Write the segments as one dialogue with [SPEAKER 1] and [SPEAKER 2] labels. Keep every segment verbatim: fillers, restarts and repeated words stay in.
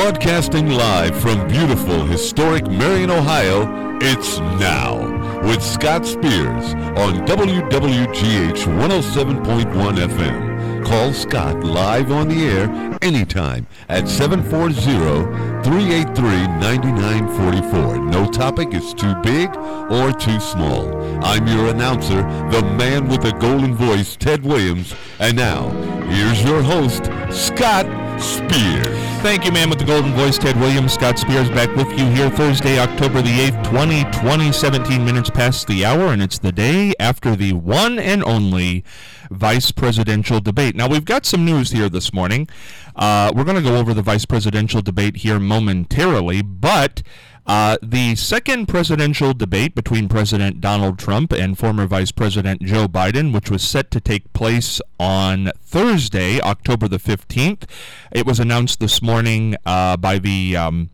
[SPEAKER 1] Broadcasting live from beautiful, historic Marion, Ohio, it's Now with Scott Spears on W W G H one oh seven point one F M. Call Scott live on the air anytime at seven four zero, three eight three, nine nine four four. No topic is too big or too small. I'm your announcer, the man with the golden voice, Ted Williams. And now, here's your host, Scott Spears.
[SPEAKER 2] Thank you, man with the golden voice, Ted Williams. Scott Spears back with you here Thursday, October the eighth, twenty twenty, seventeen minutes past the hour, and it's the day after the one and only vice presidential debate. Now, we've got some news here this morning. Uh, we're going to go over the vice presidential debate here momentarily, but Uh, the second presidential debate between President Donald Trump and former Vice President Joe Biden, which was set to take place on Thursday, October the fifteenth, it was announced this morning uh, by the um,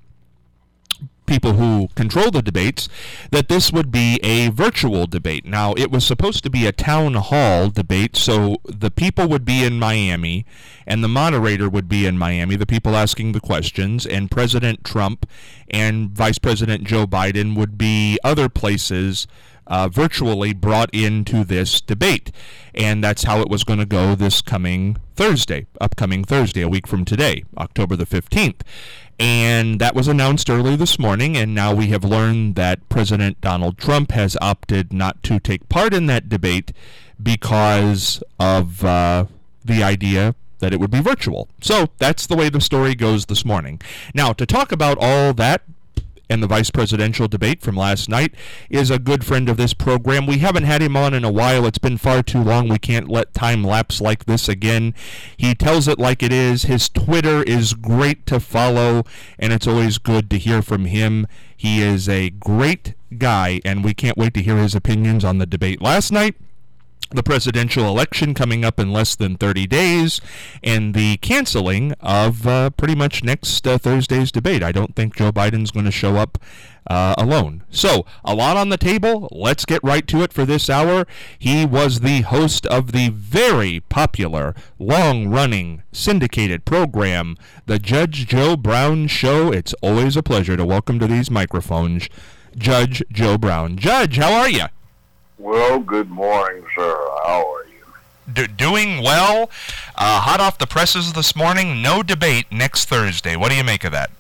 [SPEAKER 2] people who control the debates that this would be a virtual debate. Now, it was supposed to be a town hall debate, so the people would be in Miami, and the moderator would be in Miami, the people asking the questions, and President Trump and Vice President Joe Biden would be other places uh, virtually brought into this debate. And that's how it was going to go this coming Thursday, upcoming Thursday, a week from today, October the fifteenth. And that was announced early this morning, and now we have learned that President Donald Trump has opted not to take part in that debate because of uh, the idea that it would be virtual. So that's the way the story goes this morning. Now, to talk about all that and the vice presidential debate from last night is a good friend of this program. We haven't had him on in a while. It's been far too long. We can't let time lapse like this again. He tells it like it is. His Twitter is great to follow, and it's always good to hear from him. He is a great guy, and we can't wait to hear his opinions on the debate last night, the presidential election coming up in less than thirty days, and the canceling of uh, pretty much next uh, Thursday's debate. I don't think Joe Biden's going to show up uh, alone. So, a lot on the table. Let's get right to it for this hour. He was the host of the very popular, long-running, syndicated program, The Judge Joe Brown Show. It's always a pleasure to welcome to these microphones Judge Joe Brown. Judge, how are you?
[SPEAKER 3] Well, good morning, sir. How are you?
[SPEAKER 2] Do- doing well. Uh, hot off the presses this morning. No debate next Thursday. What do you make of that?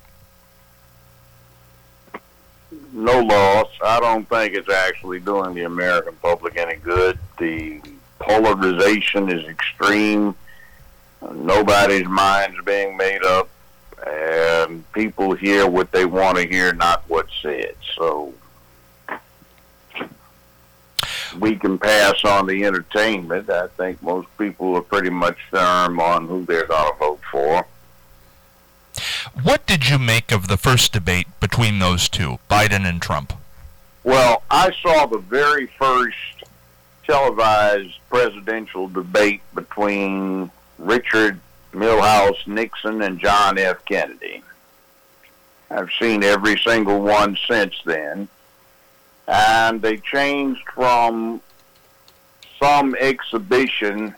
[SPEAKER 3] No loss. I don't think it's actually doing the American public any good. The polarization is extreme. Nobody's mind's being made up, and people hear what they want to hear, not what's said. So we can pass on the entertainment. I think most people are pretty much firm on who they're going to vote for.
[SPEAKER 2] What did you make of the first debate between those two, Biden and Trump?
[SPEAKER 3] Well, I saw the very first televised presidential debate between Richard Milhous Nixon and John F. Kennedy. I've seen every single one since then. And they changed from some exhibition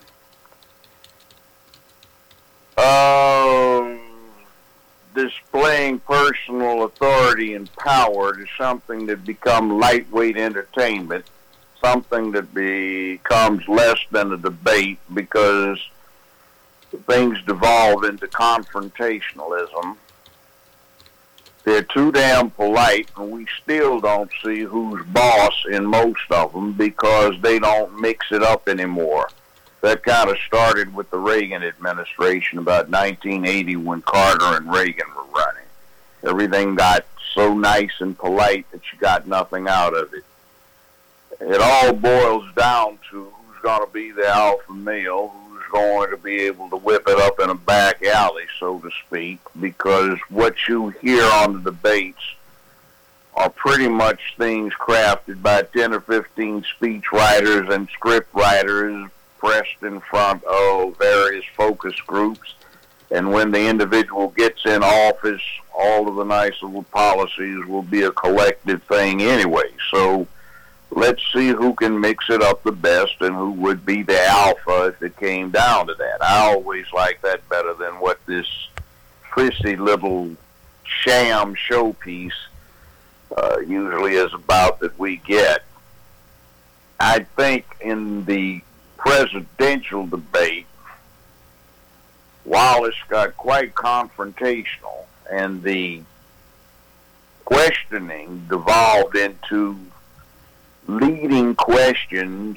[SPEAKER 3] of displaying personal authority and power to something that become lightweight entertainment, something that becomes less than a debate because things devolve into confrontationalism. They're too damn polite, and we still don't see who's boss in most of them because they don't mix it up anymore. That kind of started with the Reagan administration about nineteen eighty when Carter and Reagan were running. Everything got so nice and polite that you got nothing out of it. It all boils down to who's going to be the alpha male, who's going to be able to whip it up in a back alley, so to speak, because what you hear on the debates are pretty much things crafted by ten or fifteen speech writers and script writers pressed in front of various focus groups. And when the individual gets in office, all of the nice little policies will be a collective thing anyway. So let's see who can mix it up the best and who would be the alpha if it came down to that. I always like that better than what this prissy little sham showpiece uh, usually is about that we get. I think in the presidential debate, Wallace got quite confrontational, and the questioning devolved into leading questions.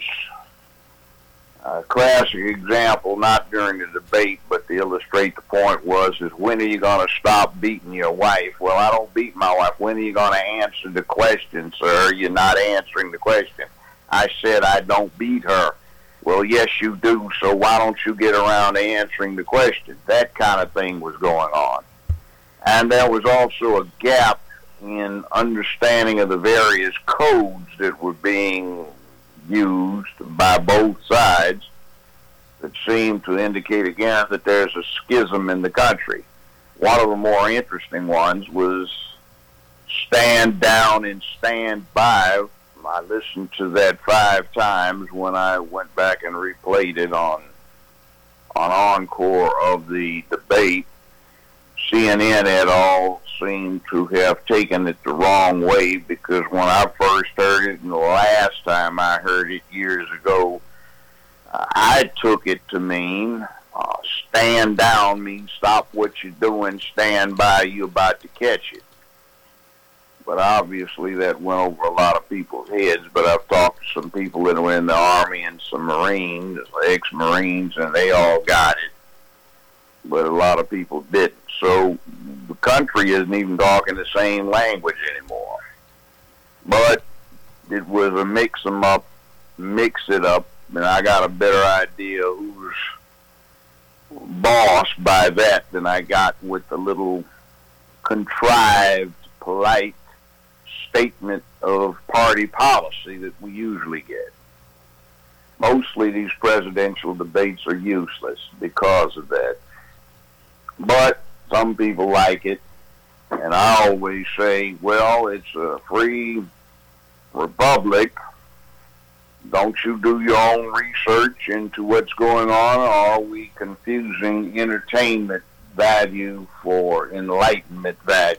[SPEAKER 3] A classic example, not during the debate, but to illustrate the point, was, is when are you going to stop beating your wife? Well, I don't beat my wife. When are you going to answer the question, sir? You're not answering the question. I said I don't beat her. Well, yes, you do, so why don't you get around to answering the question? That kind of thing was going on. And there was also a gap in understanding of the various codes that were being used by both sides that seemed to indicate again that there's a schism in the country. One of the more interesting ones was stand down and stand by. I listened to that five times when I went back and replayed it on on Encore of the debate. C N N et al. Seemed to have taken it the wrong way, because when I first heard it and the last time I heard it years ago, uh, I took it to mean uh, stand down means stop what you're doing, stand by, you're about to catch it. But obviously that went over a lot of people's heads. But I've talked to some people that were in the Army and some Marines, ex-Marines, and they all got it. But a lot of people didn't. So the country isn't even talking the same language anymore. But it was a mix 'em up, mix it up, and I got a better idea who's boss by that than I got with the little contrived, polite statement of party policy that we usually get. Mostly these presidential debates are useless because of that. But some people like it, and I always say, well, it's a free republic. Don't you do your own research into what's going on, or are we confusing entertainment value for enlightenment value?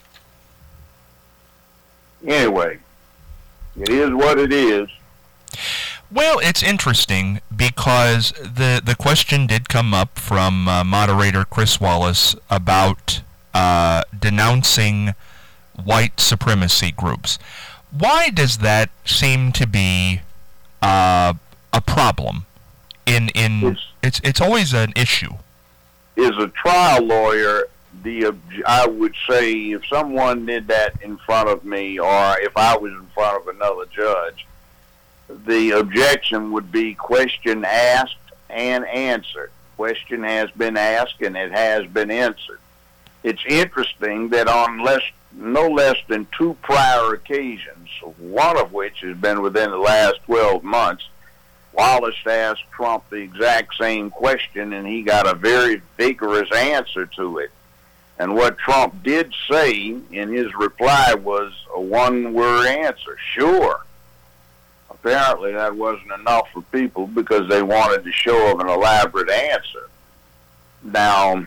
[SPEAKER 3] Anyway, it is what it is.
[SPEAKER 2] Well, it's interesting because the, the question did come up from uh, moderator Chris Wallace about uh, denouncing white supremacy groups. Why does that seem to be uh, a problem? In in it's, it's it's always an issue.
[SPEAKER 3] As a trial lawyer, the I would say if someone did that in front of me, or if I was in front of another judge, the objection would be question asked and answered. Question has been asked and it has been answered. It's interesting that on less, no less than two prior occasions, one of which has been within the last twelve months, Wallace asked Trump the exact same question and he got a very vigorous answer to it. And what Trump did say in his reply was a one-word answer, sure. Apparently that wasn't enough for people because they wanted to show of an elaborate answer. Now,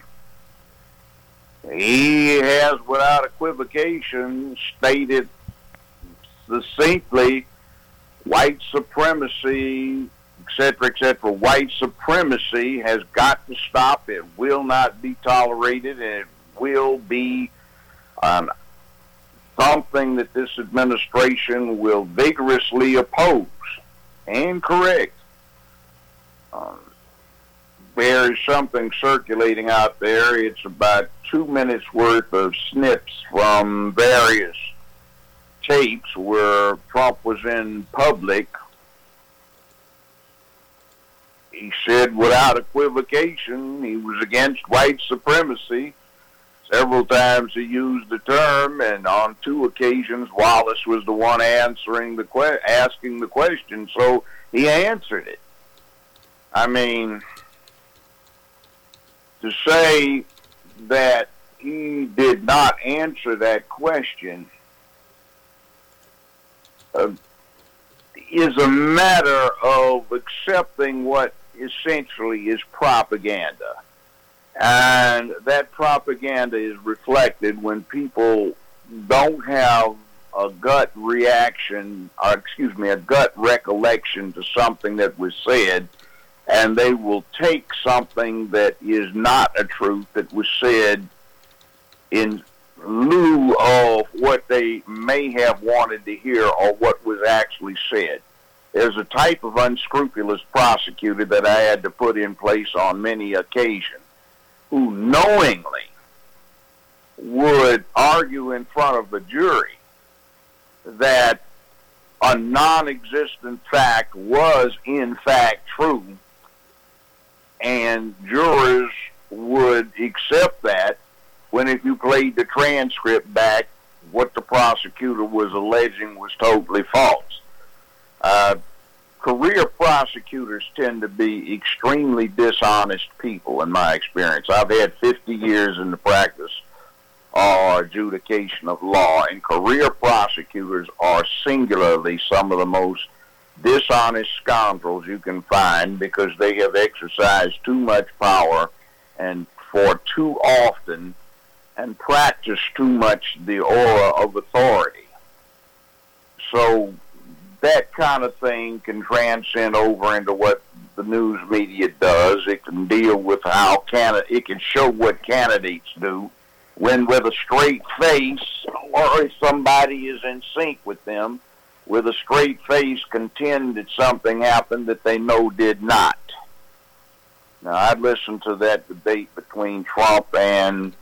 [SPEAKER 3] he has without equivocation stated succinctly white supremacy, et cetera, et cetera. White supremacy has got to stop. It will not be tolerated, and it will be um, something that this administration will vigorously oppose and correct. Um, there is something circulating out there. It's about two minutes worth of snips from various tapes where Trump was in public. He said without equivocation he was against white supremacy. Several times he used the term, and on two occasions Wallace was the one answering the que- asking the question, so he answered it. I mean, to say that he did not answer that question uh, is a matter of accepting what essentially is propaganda. And that propaganda is reflected when people don't have a gut reaction, or excuse me, a gut recollection to something that was said, and they will take something that is not a truth that was said in lieu of what they may have wanted to hear or what was actually said. There's a type of unscrupulous prosecutor that I had to put in place on many occasions who knowingly would argue in front of the jury that a non-existent fact was in fact true, and jurors would accept that when, if you played the transcript back, what the prosecutor was alleging was totally false. Uh, career prosecutors tend to be extremely dishonest people, in my experience. I've had fifty years in the practice or adjudication of law, and career prosecutors are singularly some of the most dishonest scoundrels you can find, because they have exercised too much power and for too often and practiced too much the aura of authority. So that kind of thing can transcend over into what the news media does. It can deal with how can it can show what candidates do when, with a straight face, or if somebody is in sync with them, with a straight face contend that something happened that they know did not. Now, I'd listened to that debate between Trump and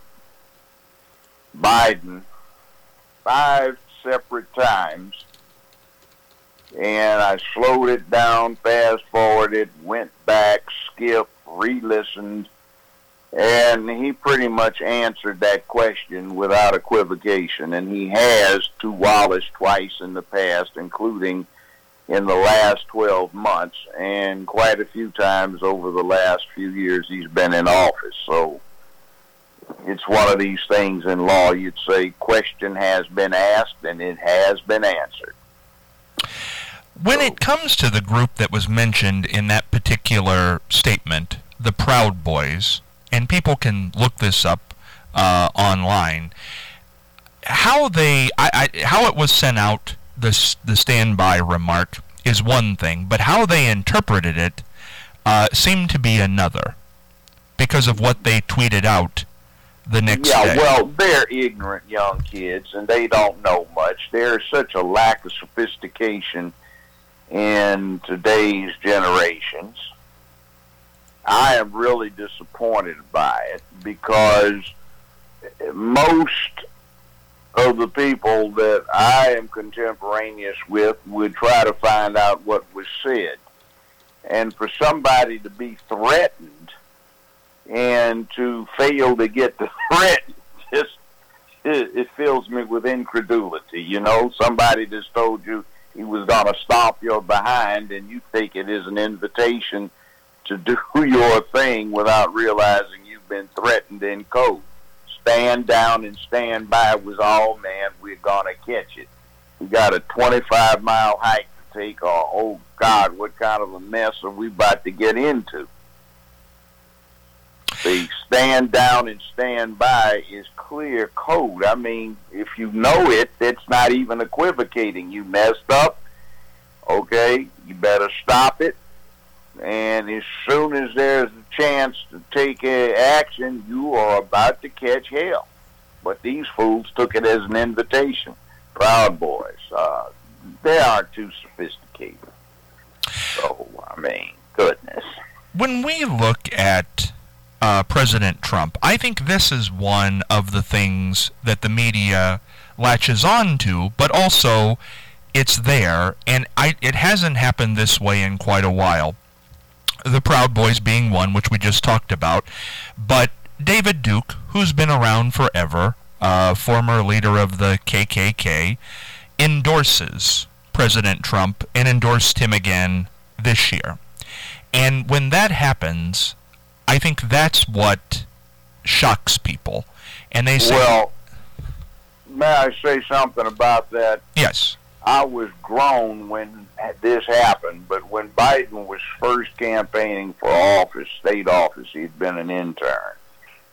[SPEAKER 3] Biden five separate times, and I slowed it down, fast-forwarded, went back, skipped, re-listened, and he pretty much answered that question without equivocation, and he has to Wallace twice in the past, including in the last twelve months, and quite a few times over the last few years he's been in office. So it's one of these things in law, you'd say, question has been asked, and it has been answered.
[SPEAKER 2] When it comes to the group that was mentioned in that particular statement, the Proud Boys, and people can look this up uh, online, how they, I, I, how it was sent out, the the standby remark, is one thing, but how they interpreted it uh, seemed to be another, because of what they tweeted out the next
[SPEAKER 3] yeah,
[SPEAKER 2] day.
[SPEAKER 3] Yeah, well, they're ignorant young kids, and they don't know much. There's such a lack of sophistication in today's generations. I am really disappointed by it, because most of the people that I am contemporaneous with would try to find out what was said. And for somebody to be threatened and to fail to get the threat, just it, it fills me with incredulity. You know, somebody just told you he was going to stomp your behind, and you take it as an invitation to do your thing without realizing you've been threatened in code. Stand down and stand by was all, man, we're going to catch it. We got a twenty-five mile hike to take, or, oh, God, what kind of a mess are we about to get into? The stand down and stand by is clear code. I mean, if you know it, it's not even equivocating. You messed up, okay, you better stop it. And as soon as there's a chance to take uh, action, you are about to catch hell. But these fools took it as an invitation. Proud Boys. Uh, they aren't too sophisticated. So, I mean, goodness.
[SPEAKER 2] When we look at uh, President Trump, I think this is one of the things that the media latches on to, but also it's there, and I, it hasn't happened this way in quite a while. The Proud Boys being one, which we just talked about, but David Duke, who's been around forever, uh, former leader of the K K K, endorses President Trump and endorsed him again this year. And when that happens, I think that's what shocks people. And they say...
[SPEAKER 3] Well, may I say something about that?
[SPEAKER 2] Yes.
[SPEAKER 3] I was grown when this happened, but when Biden was first campaigning for office, state office, he'd been an intern.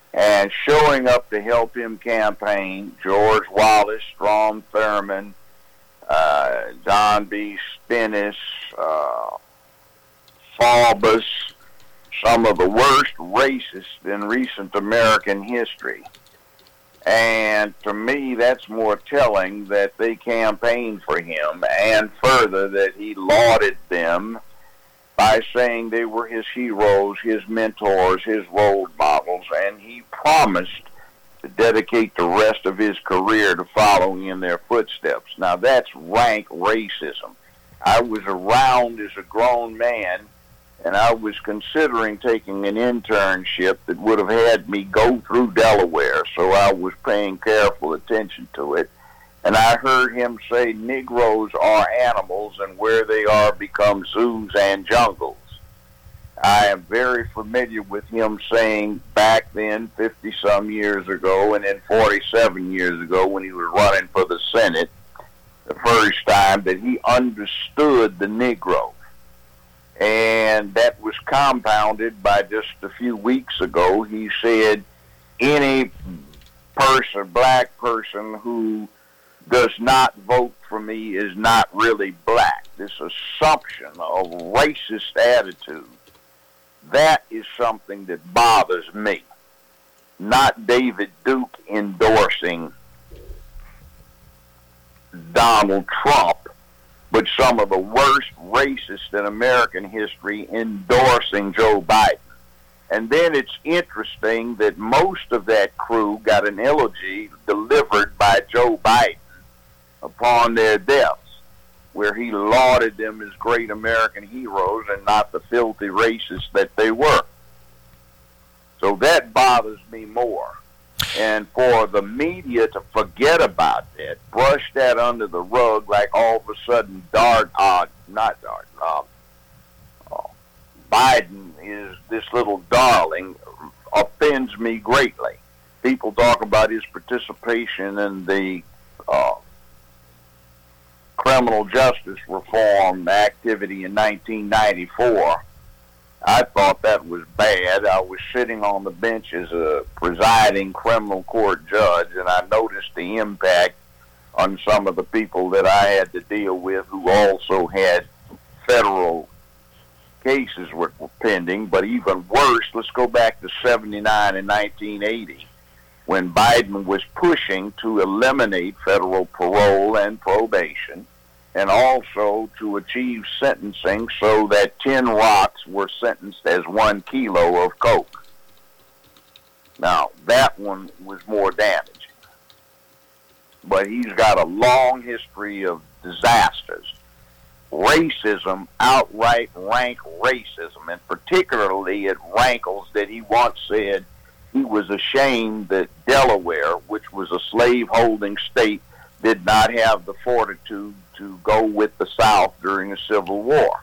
[SPEAKER 3] And showing up to help him campaign, George Wallace, Strom Thurmond, uh, John B. Stennis, uh, Faubus, some of the worst racists in recent American history. And to me, that's more telling that they campaigned for him, and further, that he lauded them by saying they were his heroes, his mentors, his role models, and he promised to dedicate the rest of his career to following in their footsteps. Now, that's rank racism. I was around as a grown man, and I was considering taking an internship that would have had me go through Delaware, so I was paying careful attention to it. And I heard him say Negroes are animals, and where they are become zoos and jungles. I am very familiar with him saying back then, fifty-some years ago, and then forty-seven years ago when he was running for the Senate the first time, that he understood the Negro. And that was compounded by just a few weeks ago. He said any person, black person, who does not vote for me is not really black. This assumption of racist attitude, that is something that bothers me. Not David Duke endorsing Donald Trump, but some of the worst racists in American history endorsing Joe Biden. And then it's interesting that most of that crew got an eulogy delivered by Joe Biden upon their deaths, where he lauded them as great American heroes and not the filthy racists that they were. So that bothers me more. And for the media to forget about that, brush that under the rug like all of a sudden Dart, uh, not Dart, uh, uh, Biden is this little darling, offends me greatly. People talk about his participation in the uh, criminal justice reform activity in nineteen ninety-four. I thought that was bad. I was sitting on the bench as a presiding criminal court judge, and I noticed the impact on some of the people that I had to deal with who also had federal cases were, were pending. But even worse, let's go back to seventy-nine and nineteen eighty, when Biden was pushing to eliminate federal parole and probation, and also to achieve sentencing so that ten rocks were sentenced as one kilo of coke. Now, that one was more damaging. But he's got a long history of disasters. Racism, outright rank racism, and particularly it rankles that he once said he was ashamed that Delaware, which was a slave-holding state, did not have the fortitude to go with the South during the Civil War.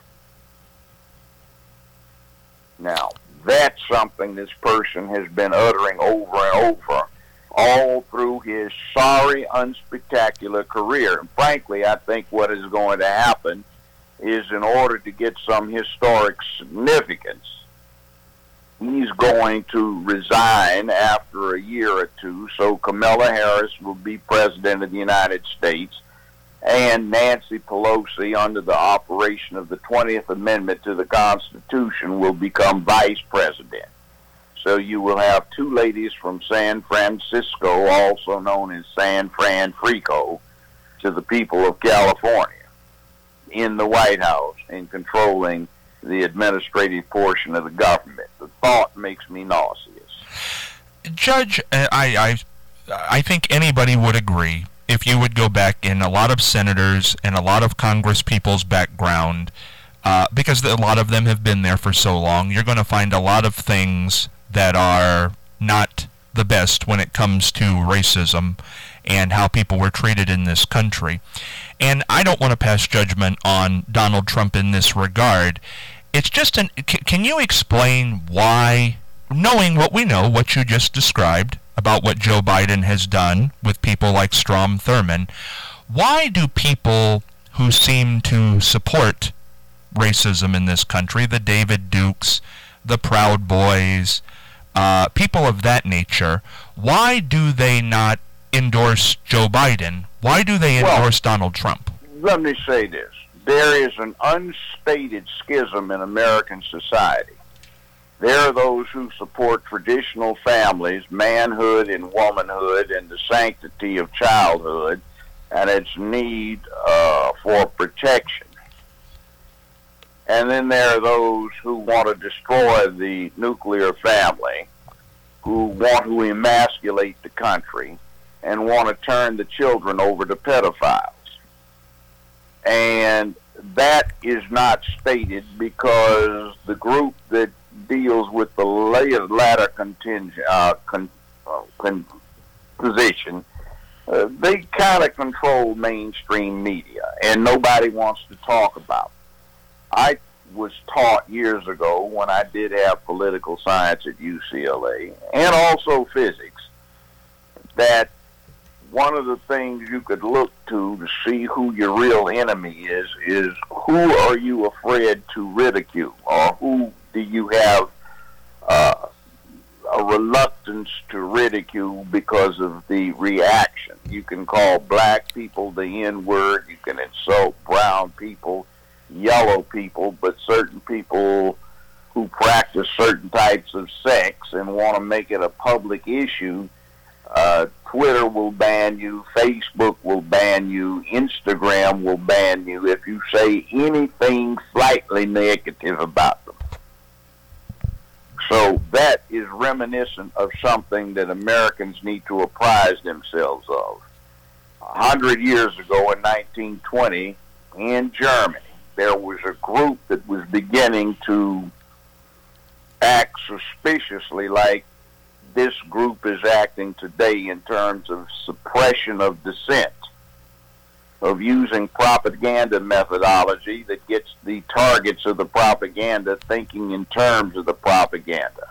[SPEAKER 3] Now, that's something this person has been uttering over and over all through his sorry, unspectacular career. And frankly, I think what is going to happen is, in order to get some historic significance, he's going to resign after a year or two, so Kamala Harris will be President of the United States, and Nancy Pelosi, under the operation of the twentieth Amendment to the Constitution, will become Vice President. So you will have two ladies from San Francisco, also known as San Fran Frico, to the people of California, in the White House and controlling the administrative portion of the government. The thought makes me nauseous.
[SPEAKER 2] Judge, I, I, I think anybody would agree, if you would go back in a lot of senators and a lot of Congress people's background, uh, because a lot of them have been there for so long, you're going to find a lot of things that are not the best when it comes to racism and how people were treated in this country. And I don't want to pass judgment on Donald Trump in this regard. It's just an, can you explain why, knowing what we know, what you just described about what Joe Biden has done with people like Strom Thurmond, why do people who seem to support racism in this country, the David Dukes, the Proud Boys, uh, people of that nature, why do they not endorse Joe Biden? Why do they endorse well, Donald Trump?
[SPEAKER 3] Let me say this. There is an unstated schism in American society. There are those who support traditional families, manhood and womanhood, and the sanctity of childhood, and its need uh, for protection. And then there are those who want to destroy the nuclear family, who want to emasculate the country, and want to turn the children over to pedophiles. And that is not stated because the group that deals with the latter contingent, uh, con, uh, con, position, uh, they kind of control mainstream media, and nobody wants to talk about it. I was taught years ago when I did have political science at U C L A, and also physics, that one of the things you could look to to see who your real enemy is, is who are you afraid to ridicule, or who do you have uh, a reluctance to ridicule because of the reaction. You can call black people the N-word, you can insult brown people, yellow people, but certain people who practice certain types of sex and want to make it a public issue, uh, Twitter will ban you, Facebook will ban you, Instagram will ban you if you say anything slightly negative about them. So that is reminiscent of something that Americans need to apprise themselves of. A hundred years ago in nineteen twenty, in Germany, there was a group that was beginning to act suspiciously like this group is acting today in terms of suppression of dissent, of using propaganda methodology that gets the targets of the propaganda thinking in terms of the propaganda.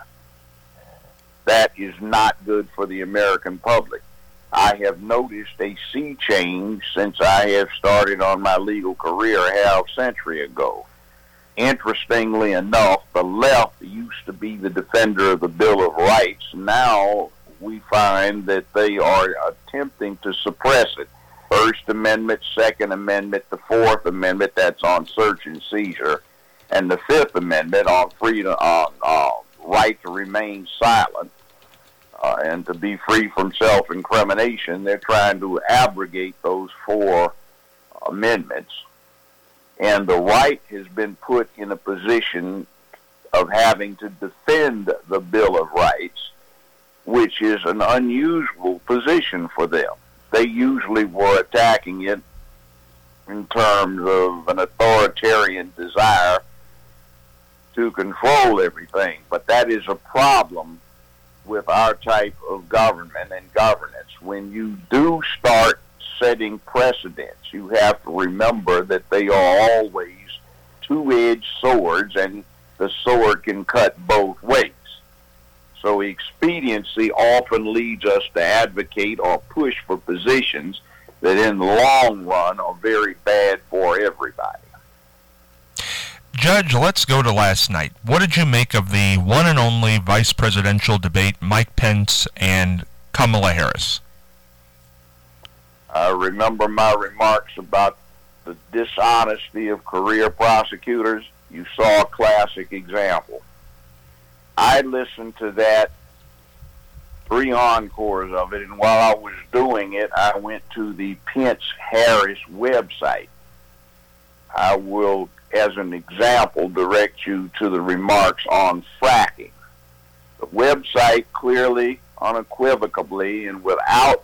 [SPEAKER 3] That is not good for the American public. I have noticed a sea change since I have started on my legal career a half century ago. Interestingly enough, the left used to be the defender of the Bill of Rights. Now we find that they are attempting to suppress it. First Amendment, Second Amendment, the Fourth Amendment, that's on search and seizure, and the Fifth Amendment on freedom, on uh, right to remain silent uh, and to be free from self-incrimination. They're trying to abrogate those four amendments. And the right has been put in a position of having to defend the Bill of Rights, which is an unusual position for them. They usually were attacking it in terms of an authoritarian desire to control everything. But that is a problem with our type of government and governance. When you do start setting precedents, you have to remember that they are always two-edged swords, and the sword can cut both ways. So expediency often leads us to advocate or push for positions that in the long run are very bad for everybody.
[SPEAKER 2] Judge, let's go to last night. What did you make of the one and only vice presidential debate, Mike Pence and Kamala Harris?
[SPEAKER 3] I remember my remarks about the dishonesty of career prosecutors. You saw a classic example. I listened to that, three encores of it, and while I was doing it, I went to the Pence-Harris website. I will, as an example, direct you to the remarks on fracking. The website clearly, unequivocally, and without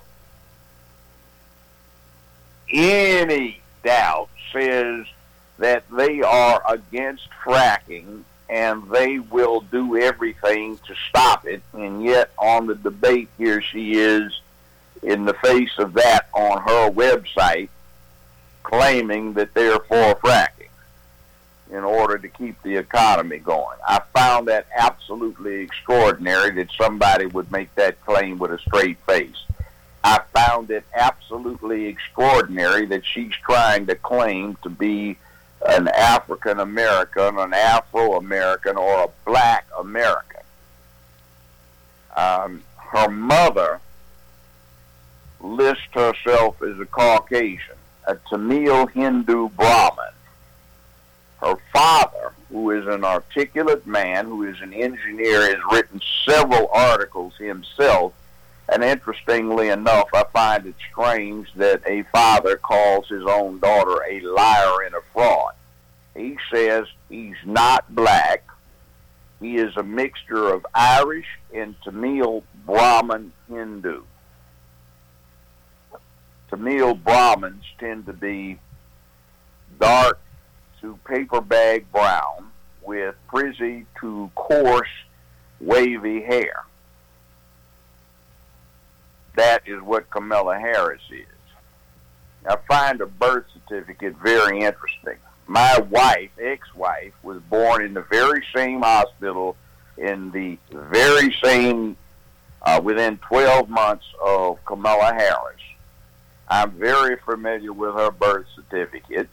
[SPEAKER 3] any doubt says that they are against fracking and they will do everything to stop it, and yet on the debate here she is in the face of that on her website claiming that they're for fracking in order to keep the economy going. I found that absolutely extraordinary that somebody would make that claim with a straight face. I found it absolutely extraordinary that she's trying to claim to be an African American, an Afro American, or a black American. Um, her mother lists herself as a Caucasian, a Tamil Hindu Brahmin. Her father, who is an articulate man, who is an engineer, has written several articles himself. And interestingly enough, I find it strange that a father calls his own daughter a liar and a fraud. He says he's not black. He is a mixture of Irish and Tamil Brahmin Hindu. Tamil Brahmins tend to be dark to paper bag brown with frizzy to coarse, wavy hair. That is what Kamala Harris is. I find her birth certificate very interesting. My wife, ex-wife, was born in the very same hospital in the very same, uh, within twelve months of Kamala Harris. I'm very familiar with her birth certificate.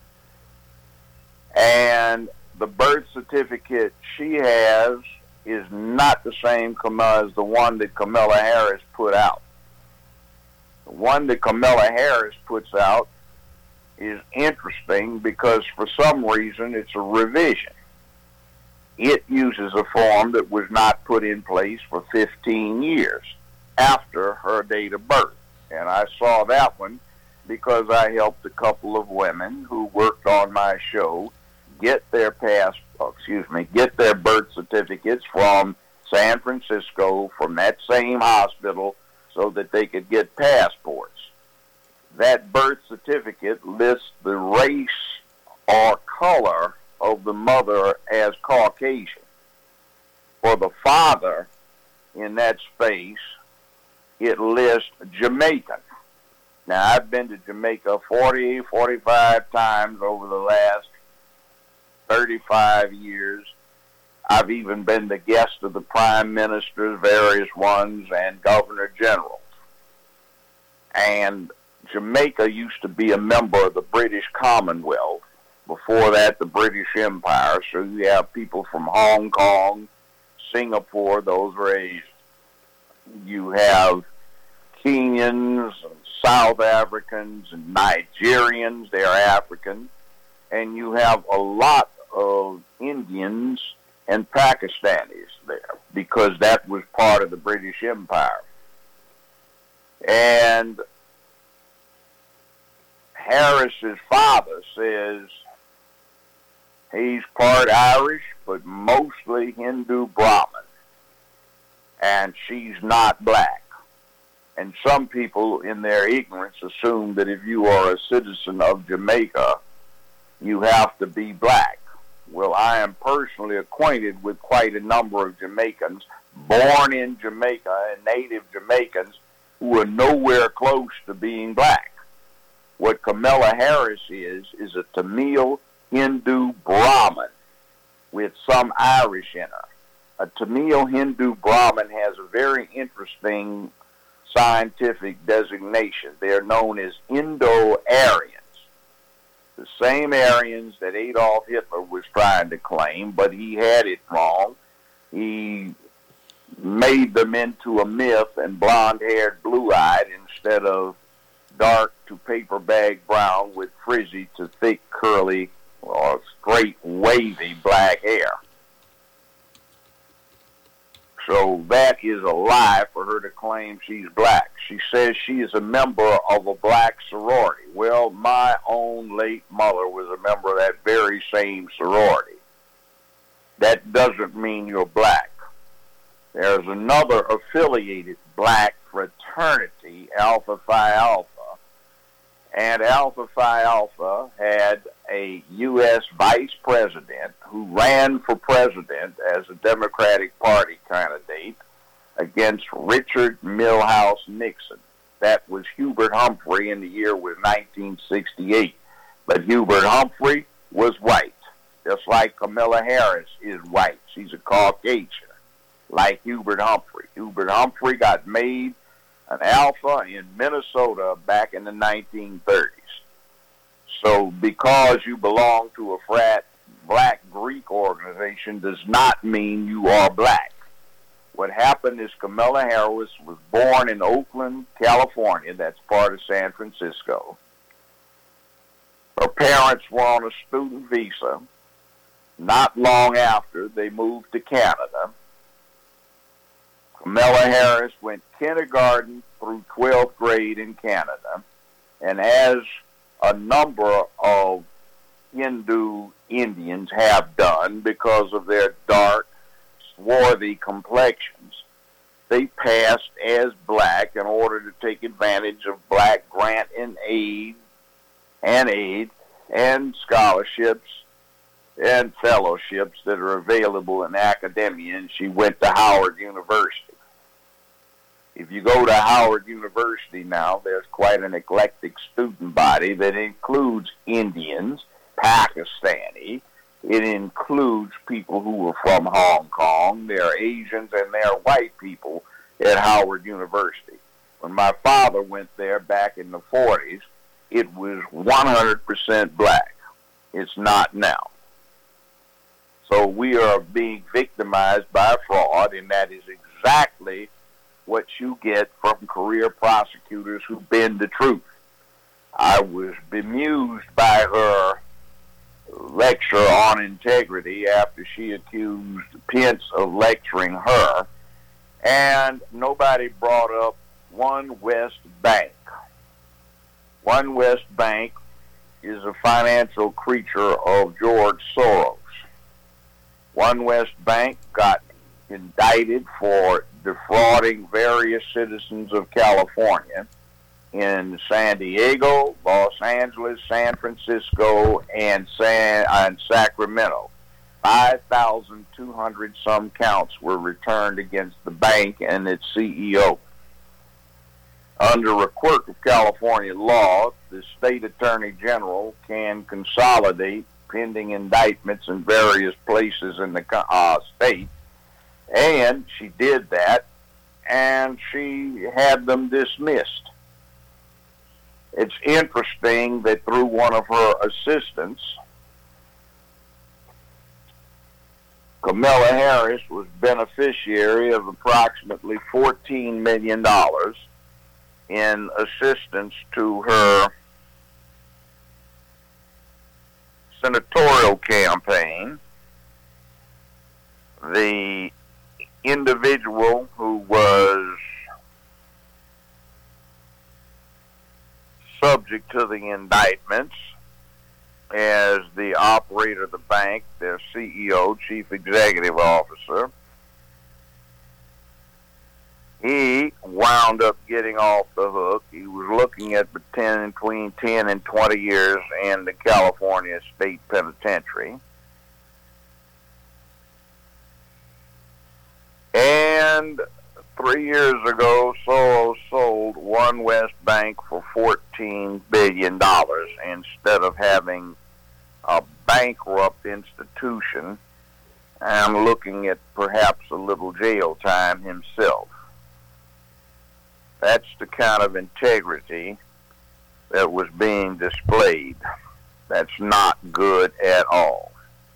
[SPEAKER 3] And the birth certificate she has is not the same as the one that Kamala Harris put out. The one that Kamala Harris puts out is interesting because for some reason it's a revision. It uses a form that was not put in place for fifteen years after her date of birth. And I saw that one because I helped a couple of women who worked on my show get their pass, oh, excuse me, get their birth certificates from San Francisco, from that same hospital, so that they could get passports. That birth certificate lists the race or color of the mother as Caucasian. For the father, in that space, it lists Jamaican. Now, I've been to Jamaica forty, forty-five times over the last thirty-five years. I've even been the guest of the prime ministers, various ones, and governor generals. And Jamaica used to be a member of the British Commonwealth. Before that, the British Empire. So you have people from Hong Kong, Singapore, those were Asian. You have Kenyans, and South Africans, and Nigerians, they're African. And you have a lot of Indians and Pakistanis there because that was part of the British Empire. And Harris's father says he's part Irish, but mostly Hindu Brahmin. And she's not black. And some people, in their ignorance, assume that if you are a citizen of Jamaica, you have to be black. Well, I am personally acquainted with quite a number of Jamaicans born in Jamaica and native Jamaicans who are nowhere close to being black. What Kamala Harris is, is a Tamil Hindu Brahmin with some Irish in her. A Tamil Hindu Brahmin has a very interesting scientific designation. They are known as Indo-Aryans. The same Aryans that Adolf Hitler was trying to claim, but he had it wrong. He made them into a myth and blonde-haired, blue-eyed instead of dark to paper bag brown with frizzy to thick, curly, or straight, wavy black hair. So that is a lie for her to claim she's black. She says she is a member of a black sorority. Well, my own late mother was a member of that very same sorority. That doesn't mean you're black. There's another affiliated black fraternity, Alpha Phi Alpha. And Alpha Phi Alpha had a U S vice president who ran for president as a Democratic Party candidate against Richard Milhouse Nixon. That was Hubert Humphrey, and the year was nineteen sixty-eight. But Hubert Humphrey was white, just like Kamala Harris is white. She's a Caucasian, like Hubert Humphrey. Hubert Humphrey got made an alpha in Minnesota back in the nineteen thirties. So because you belong to a frat black Greek organization does not mean you are black. What happened is Kamala Harris was born in Oakland, California. That's part of San Francisco. Her parents were on a student visa. Not long after, they moved to Canada. Kamala Harris went kindergarten through twelfth grade in Canada. And as a number of Hindu Indians have done because of their dark, swarthy complexions, they passed as black in order to take advantage of black grant and aid and aid and scholarships and fellowships that are available in academia, and she went to Howard University. If you go to Howard University now, there's quite an eclectic student body that includes Indians, Pakistani. It includes people who are from Hong Kong. There are Asians and there are white people at Howard University. When my father went there back in the forties, it was one hundred percent black. It's not now. So we are being victimized by fraud, and that is exactly what you get from career prosecutors who bend the truth. I was bemused by her lecture on integrity after she accused Pence of lecturing her, and nobody brought up One West Bank. One West Bank is a financial creature of George Soros. One West Bank got indicted for defrauding various citizens of California in San Diego, Los Angeles, San Francisco, and San and Sacramento. five thousand two hundred some counts were returned against the bank and its C E O. Under a quirk of California law, the state attorney general can consolidate pending indictments in various places in the uh, state, and she did that, and she had them dismissed. It's interesting that through one of her assistants, Kamala Harris was beneficiary of approximately fourteen million dollars in assistance to her senatorial campaign. The individual who was subject to the indictments as the operator of the bank, their C E O, Chief Executive Officer, he wound up getting off the hook. He was looking at between ten and twenty years in the California State Penitentiary. And three years ago, Soros sold One West Bank for fourteen billion dollars instead of having a bankrupt institution and looking at perhaps a little jail time himself. That's the kind of integrity that was being displayed. That's not good at all.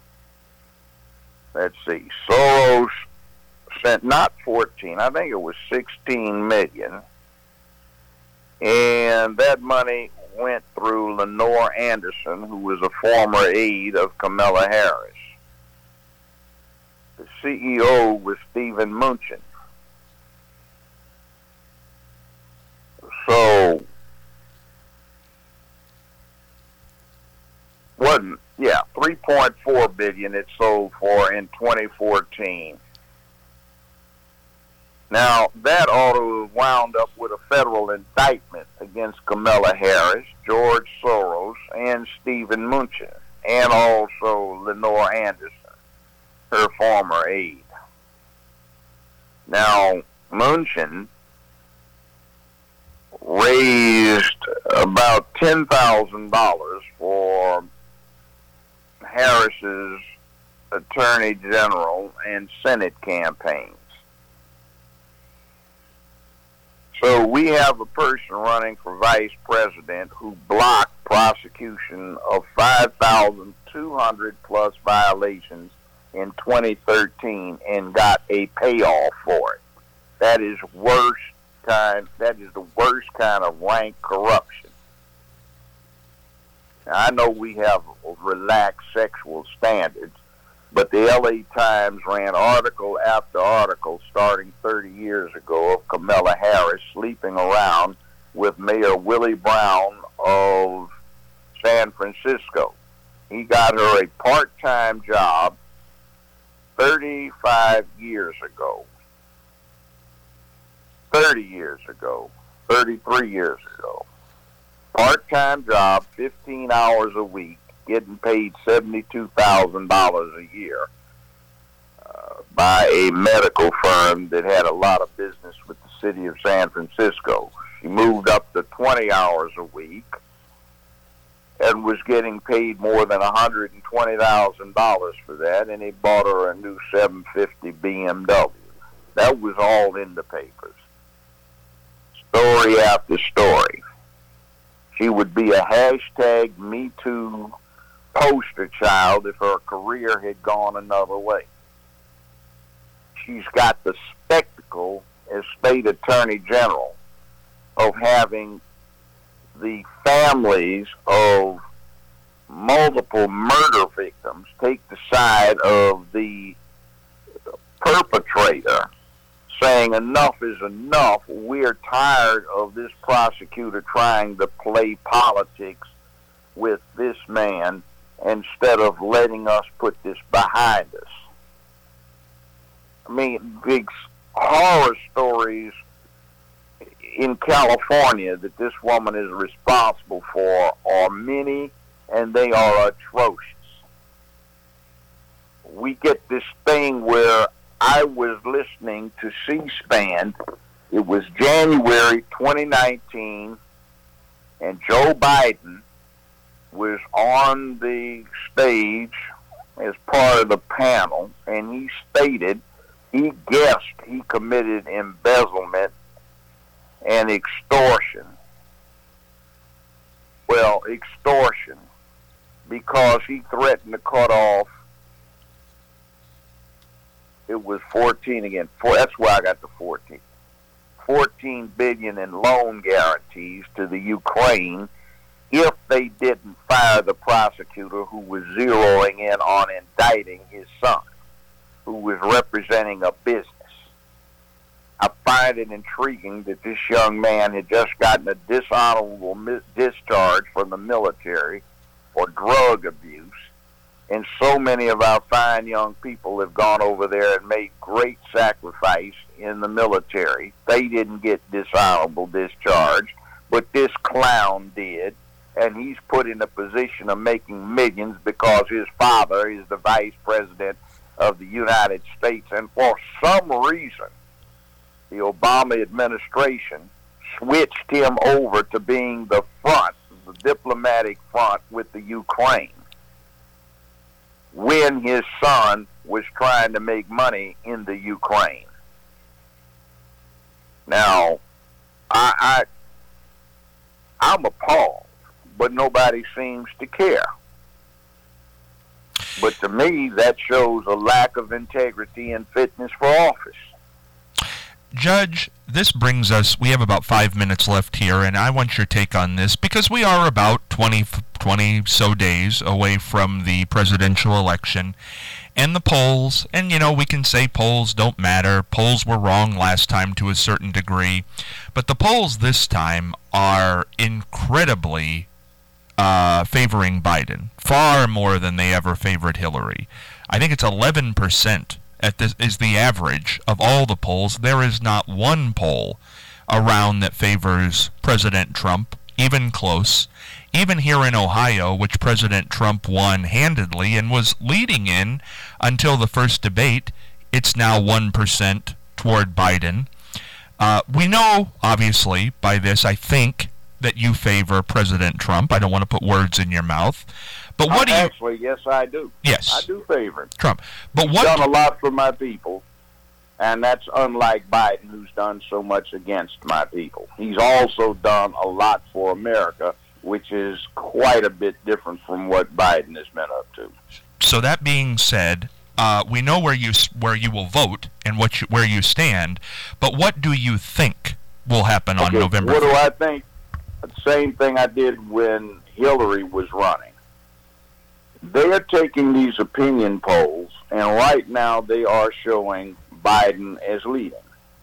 [SPEAKER 3] Let's see. Soros sent not fourteen, I think it was sixteen million. And that money went through Lenore Anderson, who was a former aide of Kamala Harris. The C E O was Stephen Mnuchin. So, wasn't, yeah, three point four billion dollars it sold for in twenty fourteen. Now, that ought to have wound up with a federal indictment against Kamala Harris, George Soros, and Stephen Mnuchin, and also Lenore Anderson, her former aide. Now, Mnuchin raised about ten thousand dollars for Harris's Attorney General and Senate campaigns. So we have a person running for vice president who blocked prosecution of five thousand two hundred plus violations in twenty thirteen and got a payoff for it. That is worst kind. That is the worst kind of rank corruption. Now, I know we have relaxed sexual standards, but the L A Times ran article after article starting thirty years ago of Kamala Harris sleeping around with Mayor Willie Brown of San Francisco. He got her a part-time job thirty-five years ago. thirty years ago. thirty-three years ago. Part-time job, fifteen hours a week, getting paid seventy-two thousand dollars a year uh, by a medical firm that had a lot of business with the city of San Francisco. She moved up to twenty hours a week and was getting paid more than one hundred twenty thousand dollars for that, and he bought her a new seven fifty B M W. That was all in the papers. Story after story. She would be a hashtag Me Too poster child if her career had gone another way. She's got the spectacle as state attorney general of having the families of multiple murder victims take the side of the perpetrator, saying enough is enough. We're tired of this prosecutor trying to play politics with this man instead of letting us put this behind us. I mean, big horror stories in California that this woman is responsible for are many, and they are atrocious. We get this thing where I was listening to C-SPAN. It was January twenty nineteen, and Joe Biden was on the stage as part of the panel, and he stated he guessed he committed embezzlement and extortion. Well, extortion, because he threatened to cut off, it was fourteen again. Four, that's why I got the fourteen. fourteen billion dollars in loan guarantees to the Ukraine if they didn't fire the prosecutor who was zeroing in on indicting his son, who was representing a business. I find it intriguing that this young man had just gotten a dishonorable mi- discharge from the military for drug abuse, and so many of our fine young people have gone over there and made great sacrifice in the military. They didn't get dishonorable discharge, but this clown did, and he's put in a position of making millions because his father is the vice president of the United States, and for some reason, the Obama administration switched him over to being the front, the diplomatic front with the Ukraine, when his son was trying to make money in the Ukraine. Now, I, I, I'm appalled, but nobody seems to care. But to me, that shows a lack of integrity and fitness for office.
[SPEAKER 2] Judge, this brings us, we have about five minutes left here, and I want your take on this, because we are about twenty, twenty so days away from the presidential election, and the polls, and you know, we can say polls don't matter, polls were wrong last time to a certain degree, but the polls this time are incredibly uh, favoring Biden, far more than they ever favored Hillary. I think it's eleven percent. At this is the average of all the polls. There is not one poll around that favors President Trump, even close. Even here in Ohio, which President Trump won handedly and was leading in until the first debate, it's now one percent toward Biden. Uh, we know, obviously, by this, I think, that you favor President Trump. I don't want to put words in your mouth. But what do you...
[SPEAKER 3] Actually, yes, I do.
[SPEAKER 2] Yes.
[SPEAKER 3] I do favor him.
[SPEAKER 2] Trump. But
[SPEAKER 3] He's
[SPEAKER 2] what...
[SPEAKER 3] done a lot for my people, and that's unlike Biden, who's done so much against my people. He's also done a lot for America, which is quite a bit different from what Biden has been up to.
[SPEAKER 2] So that being said, uh, we know where you where you will vote and what you, where you stand, but what do you think will happen on
[SPEAKER 3] okay,
[SPEAKER 2] November
[SPEAKER 3] what
[SPEAKER 2] fifth?
[SPEAKER 3] do I think? The same thing I did when Hillary was running. They are taking these opinion polls, and right now they are showing Biden as leading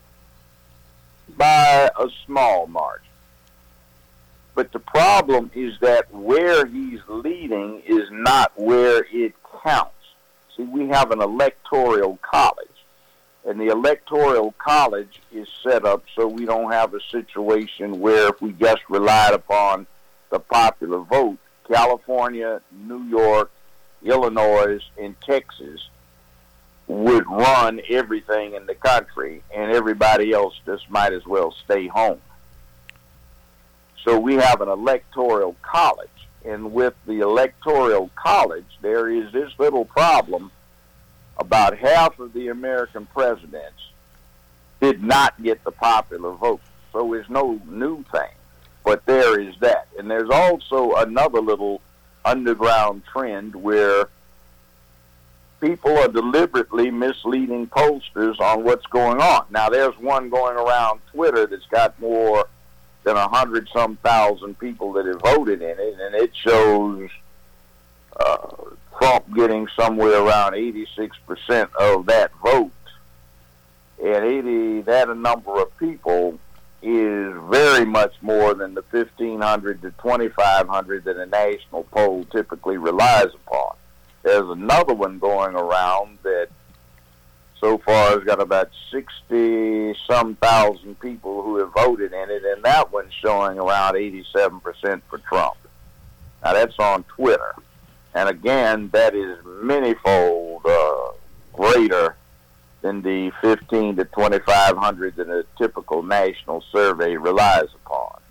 [SPEAKER 3] by a small margin. But the problem is that where he's leading is not where it counts. See, we have an electoral college, and the electoral college is set up so we don't have a situation where if we just relied upon the popular vote, California, New York, Illinois, and Texas would run everything in the country, and everybody else just might as well stay home. So we have an electoral college, and with the electoral college, there is this little problem. About half of the American presidents did not get the popular vote. So it's no new thing, but there is that. And there's also another little underground trend where people are deliberately misleading pollsters on what's going on. Now, there's one going around Twitter that's got more than a hundred some thousand people that have voted in it, and it shows uh, Trump getting somewhere around eighty-six percent of that vote. And eighty, that a number of people is very much more than the fifteen hundred to twenty-five hundred that a national poll typically relies upon. There's another one going around that so far has got about sixty-some thousand people who have voted in it, and that one's showing around eighty-seven percent for Trump. Now, that's on Twitter. And again, that is manyfold uh, greater than the fifteen to twenty-five hundred that a typical national survey relies upon.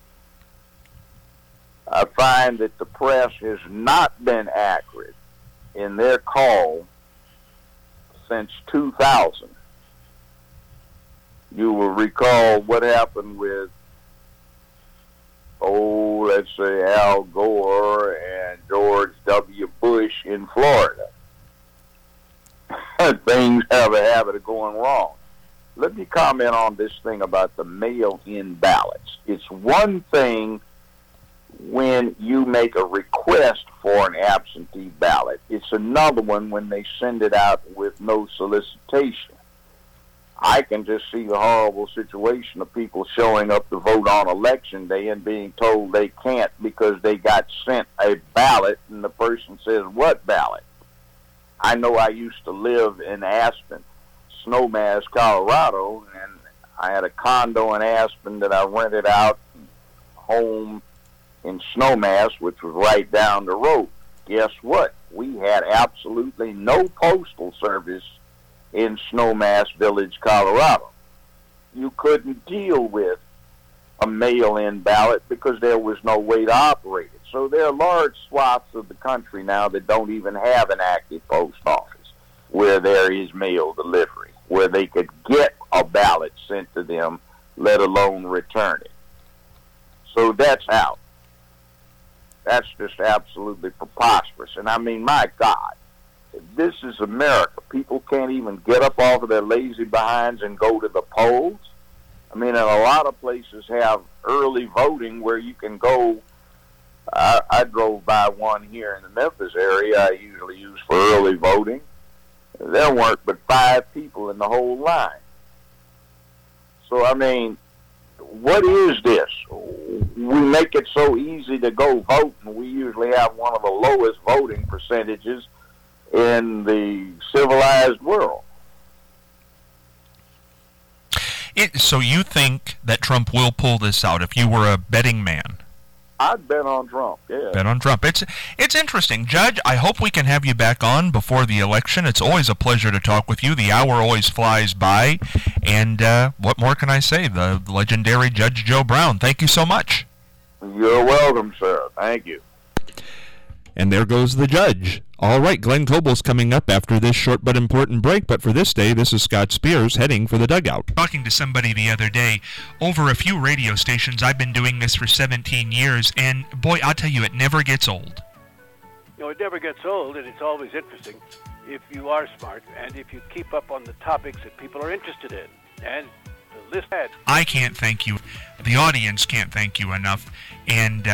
[SPEAKER 3] I find that the press has not been accurate in their call since two thousand. You will recall what happened with, oh, let's say Al Gore and George W. Bush in Florida. Things have a habit of going wrong. Let me comment on this thing about the mail-in ballots. It's one thing when you make a request for an absentee ballot. It's another one when they send it out with no solicitation. I can just see the horrible situation of people showing up to vote on election day and being told they can't because they got sent a ballot, and the person says, "What ballot?" I know I used to live in Aspen, Snowmass, Colorado, and I had a condo in Aspen that I rented out home in Snowmass, which was right down the road. Guess what? We had absolutely no postal service in Snowmass Village, Colorado. You couldn't deal with a mail-in ballot because there was no way to operate it. So there are large swaths of the country now that don't even have an active post office where there is mail delivery, where they could get a ballot sent to them, let alone return it. So that's out. That's just absolutely preposterous. And I mean, my God, this is America. People can't even get up off of their lazy behinds and go to the polls. I mean, and a lot of places have early voting where you can go. I, I drove by one here in the Memphis area I usually use for early voting. There weren't but five people in the whole line. So, I mean, what is this? We make it so easy to go vote, and we usually have one of the lowest voting percentages in the civilized world.
[SPEAKER 2] It, so you think that Trump will pull this out if you were a betting man?
[SPEAKER 3] I'd bet on Trump, yeah.
[SPEAKER 2] Bet on Trump. It's it's interesting. Judge, I hope we can have you back on before the election. It's always a pleasure to talk with you. The hour always flies by. And uh, what more can I say? The legendary Judge Joe Brown. Thank you so much.
[SPEAKER 3] You're welcome, sir. Thank you.
[SPEAKER 2] And there goes the judge. All right, Glenn Cobal's coming up after this short but important break, but for this day, this is Scott Spears heading for the dugout. Talking to somebody the other day, over a few radio stations, I've been doing this for seventeen years, and boy, I'll tell you, it never gets old.
[SPEAKER 4] You know, it never gets old, and it's always interesting. if you are smart and if you keep up on the topics that people are interested in. And the list had.
[SPEAKER 2] I can't thank you. The audience can't thank you enough. And uh,